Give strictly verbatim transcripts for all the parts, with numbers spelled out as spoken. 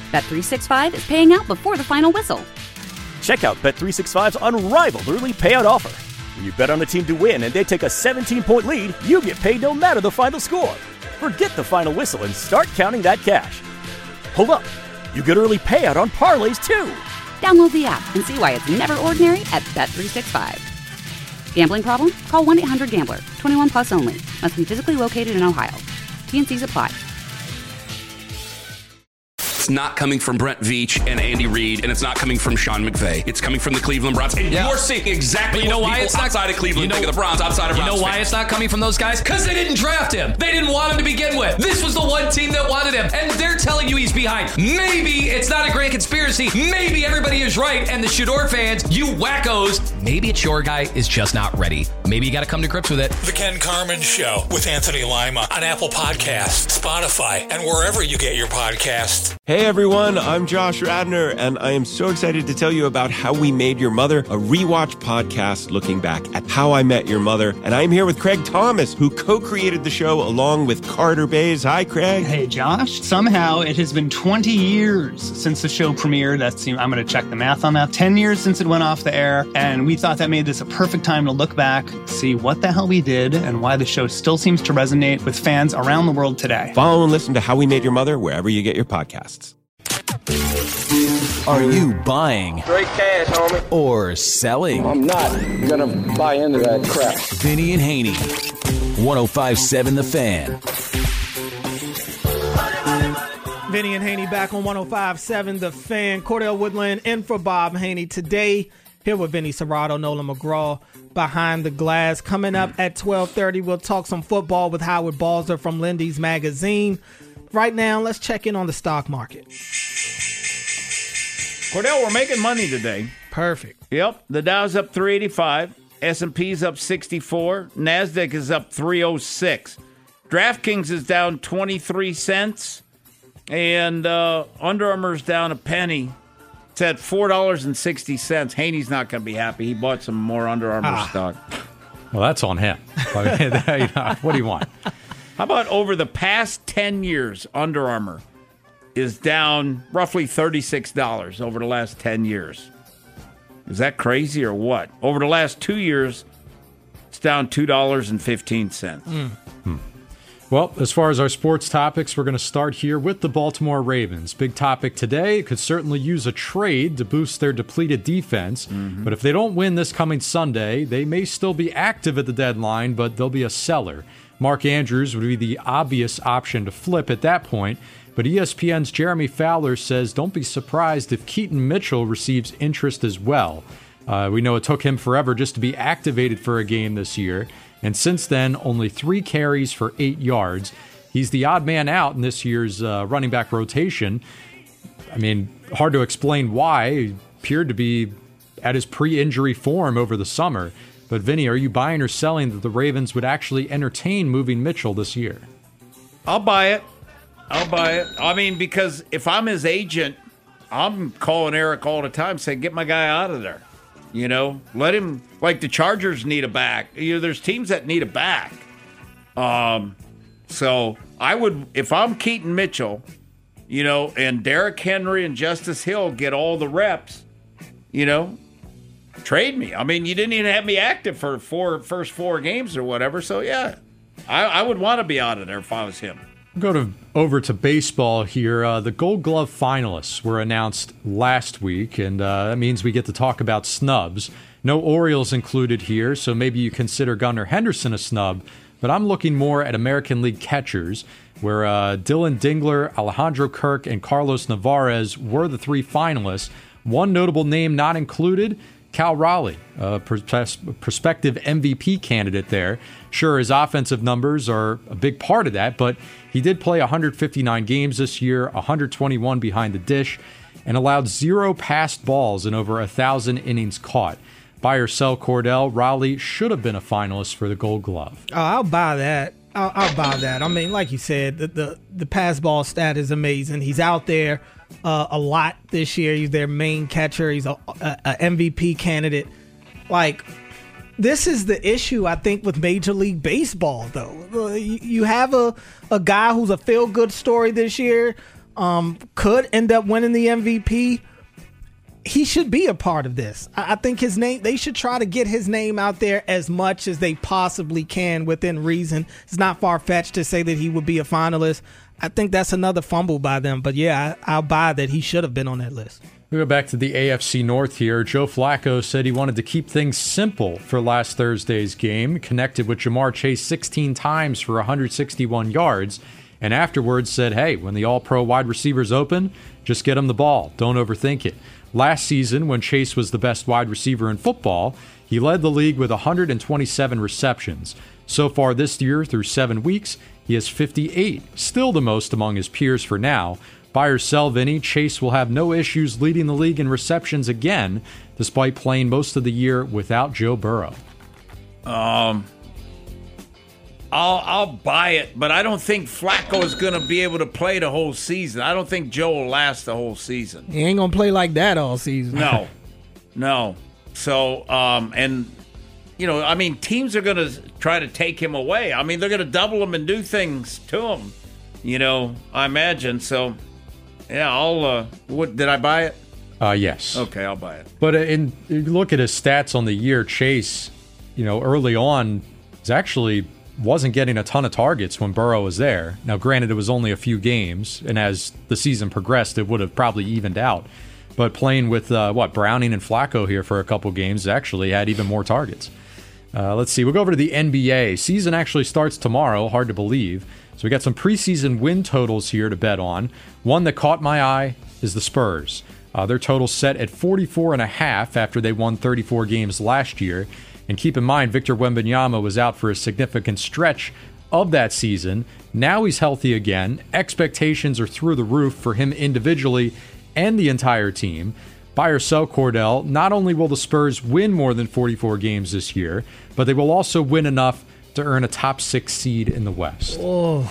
Bet three sixty-five is paying out before the final whistle. Check out Bet three sixty-five's unrivaled early payout offer. When you bet on a team to win and they take a seventeen-point lead, you get paid no matter the final score. Forget the final whistle and start counting that cash. Hold up. You get early payout on parlays, too. Download the app and see why it's never ordinary at Bet three sixty-five. Gambling problem? Call one eight hundred gambler. twenty-one plus only. Must be physically located in Ohio. T and C's apply. It's not coming from Brent Veach and Andy Reid, and it's not coming from Sean McVay. It's coming from the Cleveland Browns. And yeah. you're seeing exactly you know what why people it's not, outside of Cleveland you know, think of the Browns, outside of You Browns know why fans. it's not coming from those guys? Because they didn't draft him. They didn't want him to begin with. This was the one team that wanted him, and they're telling you he's behind. Maybe it's not a great conspiracy. Maybe everybody is right, and the Shador fans, you wackos, maybe it's your guy is just not ready. Maybe you got to come to grips with it. The Ken Carman Show with Anthony Lima on Apple Podcasts, Spotify, and wherever you get your podcasts. Hey everyone, I'm Josh Radner, and I am so excited to tell you about How We Made Your Mother, a rewatch podcast looking back at How I Met Your Mother. And I'm here with Craig Thomas, who co-created the show along with Carter Bays. Hi, Craig. Hey, Josh. Somehow it has been twenty years since the show premiered. That's, I'm going to check the math on that. ten years since it went off the air, and we thought that made this a perfect time to look back, see what the hell we did, and why the show still seems to resonate with fans around the world today. Follow and listen to How We Made Your Mother wherever you get your podcasts. Are you buying? Straight cash, homie. Or selling? I'm not gonna buy into that crap. Vinny and Haney, one oh five point seven The Fan. Vinny and Haney back on one oh five point seven The Fan. Cordell Woodland in for Bob Haney today. Here with Vinny Serrato, Nolan McGraw behind the glass. Coming up at twelve thirty, we'll talk some football with Howard Balzer from Lindy's Magazine. Right now, let's check in on the stock market. Cordell, we're making money today. Perfect. Yep. The Dow's up three eighty-five. S and P's up sixty-four. NASDAQ is up three oh six. DraftKings is down twenty-three cents. And uh, Under Armour's down a penny. It's at four dollars and sixty cents. Haney's not going to be happy. He bought some more Under Armour ah. stock. Well, that's on him. What do you want? How about over the past ten years, Under Armour is down roughly thirty-six dollars over the last ten years. Is that crazy or what? Over the last two years, it's down two dollars and fifteen cents. Mm. Hmm. Well, as far as our sports topics, we're going to start here with the Baltimore Ravens. Big topic today, could certainly use a trade to boost their depleted defense. Mm-hmm. But if they don't win this coming Sunday, they may still be active at the deadline, but they'll be a seller. Mark Andrews would be the obvious option to flip at that point. But E S P N's Jeremy Fowler says don't be surprised if Keaton Mitchell receives interest as well. Uh, we know it took him forever just to be activated for a game this year. And since then, only three carries for eight yards. He's the odd man out in this year's uh, running back rotation. I mean, hard to explain why. He appeared to be at his pre-injury form over the summer. But Vinny, are you buying or selling that the Ravens would actually entertain moving Mitchell this year? I'll buy it. I'll buy it. I mean, because if I'm his agent, I'm calling Eric all the time saying, get my guy out of there. You know, let him, like the Chargers need a back. You know, there's teams that need a back. Um, so I would, if I'm Keaton Mitchell, you know, and Derrick Henry and Justice Hill get all the reps, you know, trade me. I mean, you didn't even have me active for four first four games or whatever. So, yeah, I, I would want to be out of there if I was him. Go to over to baseball here. Uh, the Gold Glove finalists were announced last week, and uh, that means we get to talk about snubs. No Orioles included here, so maybe you consider Gunnar Henderson a snub, but I'm looking more at American League catchers, where uh, Dylan Dingler, Alejandro Kirk, and Carlos Nevarez were the three finalists. One notable name not included, Cal Raleigh, a pers- prospective M V P candidate there. Sure, his offensive numbers are a big part of that, but he did play one hundred fifty-nine games this year, one hundred twenty-one behind the dish, and allowed zero passed balls in over one thousand innings caught. Buy or sell, Cordell, Raleigh should have been a finalist for the Gold Glove. Oh, I'll buy that. I'll, I'll buy that. I mean, like you said, the, the, the pass ball stat is amazing. He's out there uh, a lot this year. He's their main catcher. He's a, a, a M V P candidate. Like, this is the issue, I think, with Major League Baseball, though. You, you have a, a guy who's a feel-good story this year, um, could end up winning the M V P, he should be a part of this. I think his name, they should try to get his name out there as much as they possibly can within reason. It's not far-fetched to say that he would be a finalist. I think that's another fumble by them. But, yeah, I, I'll buy that he should have been on that list. We go back to the A F C North here. Joe Flacco said he wanted to keep things simple for last Thursday's game, connected with Jamar Chase sixteen times for one hundred sixty-one yards, and afterwards said, hey, when the all-pro wide receivers open, just get them the ball. Don't overthink it. Last season, when Chase was the best wide receiver in football, he led the league with one hundred twenty-seven receptions. So far this year, through seven weeks, he has fifty-eight, still the most among his peers for now. Buy or sell, Vinny, Chase will have no issues leading the league in receptions again, despite playing most of the year without Joe Burrow. Um, I'll I'll buy it, but I don't think Flacco is going to be able to play the whole season. I don't think Joe will last the whole season. He ain't going to play like that all season. No, no. So, um, and, you know, I mean, teams are going to try to take him away. I mean, they're going to double him and do things to him, you know, I imagine. So, yeah, I'll, uh, what, did I buy it? Uh, yes. Okay, I'll buy it. But in, you look at his stats on the year, Chase, you know, early on, is actually wasn't getting a ton of targets when Burrow was there. Now, granted, it was only a few games, and as the season progressed, it would have probably evened out. But playing with, uh, what, Browning and Flacco here for a couple games actually had even more targets. Uh, let's see. We'll go over to the N B A. Season actually starts tomorrow. Hard to believe. So we got some preseason win totals here to bet on. One that caught my eye is the Spurs. Uh, their total set at forty-four and a half after they won thirty-four games last year. And keep in mind, Victor Wembanyama was out for a significant stretch of that season. Now he's healthy again. Expectations are through the roof for him individually and the entire team. Buy or sell, Cordell, not only will the Spurs win more than forty-four games this year, but they will also win enough to earn a top six seed in the West. Oh,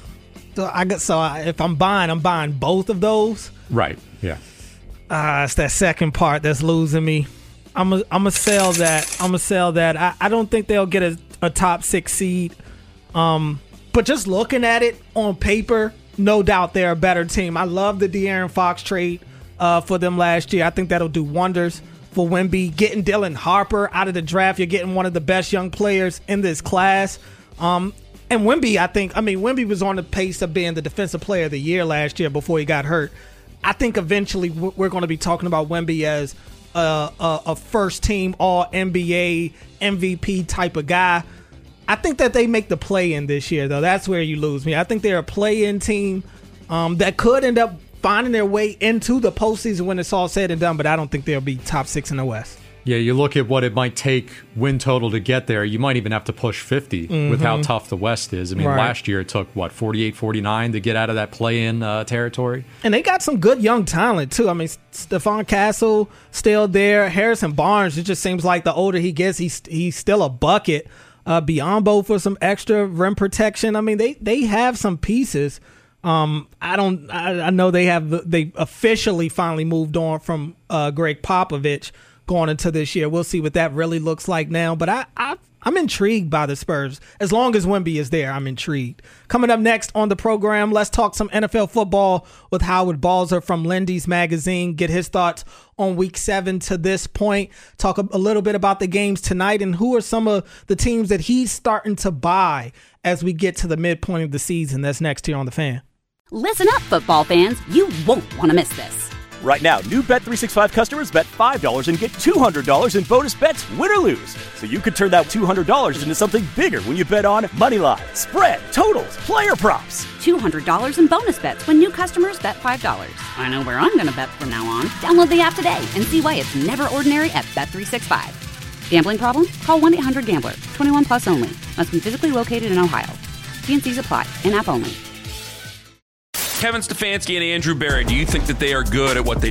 so I got so I, if I'm buying, I'm buying both of those. Right. Yeah. Uh, it's that second part that's losing me. I'm a, I'm gonna sell that. I'm gonna sell that. I, I don't think they'll get a, a top six seed. Um, but just looking at it on paper, no doubt they're a better team. I love the De'Aaron Fox trade uh, for them last year. I think that'll do wonders for Wemby. Getting Dylan Harper out of the draft, you're getting one of the best young players in this class. Um, and Wemby, I think, I mean, Wemby was on the pace of being the defensive player of the year last year before he got hurt. I think eventually we're going to be talking about Wemby as a, a, a first-team All-N B A M V P type of guy. I think that they make the play-in this year, though. That's where you lose me. I think they're a play-in team um, that could end up finding their way into the postseason when it's all said and done, but I don't think they'll be top six in the West. Yeah, you look at what it might take win total to get there. You might even have to push fifty mm-hmm. with how tough the West is. I mean, right. last year it took, what, forty-eight, forty-nine to get out of that play-in uh, territory? And they got some good young talent, too. I mean, Stephon Castle still there. Harrison Barnes, it just seems like the older he gets, he's, he's still a bucket. Uh, Biyombo for some extra rim protection. I mean, they, they have some pieces. Um, I don't. I, I know they have. They officially finally moved on from uh, Greg Popovich going into this year. We'll see what that really looks like now. But I, I, I'm intrigued by the Spurs. As long as Wemby is there, I'm intrigued. Coming up next on the program, let's talk some N F L football with Howard Balzer from Lindy's Magazine. Get his thoughts on Week Seven to this point. Talk a, a little bit about the games tonight and who are some of the teams that he's starting to buy as we get to the midpoint of the season. That's next here on The Fan. Listen up, football fans. You won't want to miss this. Right now, new Bet three sixty-five customers bet five dollars and get two hundred dollars in bonus bets, win or lose. So you could turn that two hundred dollars into something bigger when you bet on money line, spread, totals, player props. two hundred dollars in bonus bets when new customers bet five dollars. I know where I'm going to bet from now on. Download the app today and see why it's never ordinary at Bet three sixty-five. Gambling problem? Call one eight hundred gambler. twenty-one plus only. Must be physically located in Ohio. T and C's apply. In-app only. Kevin Stefanski and Andrew Barrett, do you think that they are good at what they do?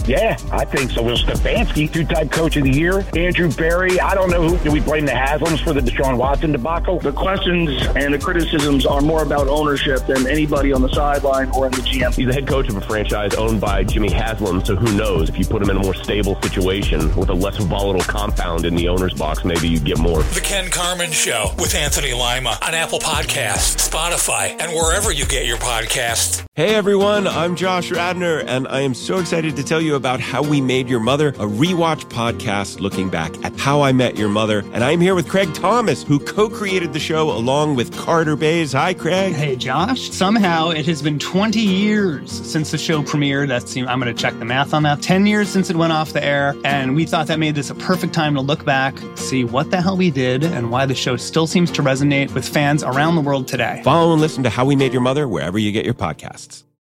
Yeah, I think so. Will Stefanski, two-time coach of the year. Andrew Berry. I don't know who. Do we blame the Haslams for the Deshaun Watson debacle? The questions and the criticisms are more about ownership than anybody on the sideline or in the G M. He's the head coach of a franchise owned by Jimmy Haslam, so who knows? If you put him in a more stable situation with a less volatile compound in the owner's box, maybe you'd get more. The Ken Carman Show with Anthony Lima on Apple Podcasts, Spotify, and wherever you get your podcasts. Hey everyone, I'm Josh Radnor, and I am so excited to tell you about How We Made Your Mother, a rewatch podcast looking back at How I Met Your Mother. And I'm here with Craig Thomas, who co-created the show along with Carter Bays. Hi, Craig. Hey, Josh. Somehow it has been twenty years since the show premiered. That's, I'm going to check the math on that. ten years since it went off the air, and we thought that made this a perfect time to look back, see what the hell we did, and why the show still seems to resonate with fans around the world today. Follow and listen to How We Made Your Mother wherever you get your podcasts.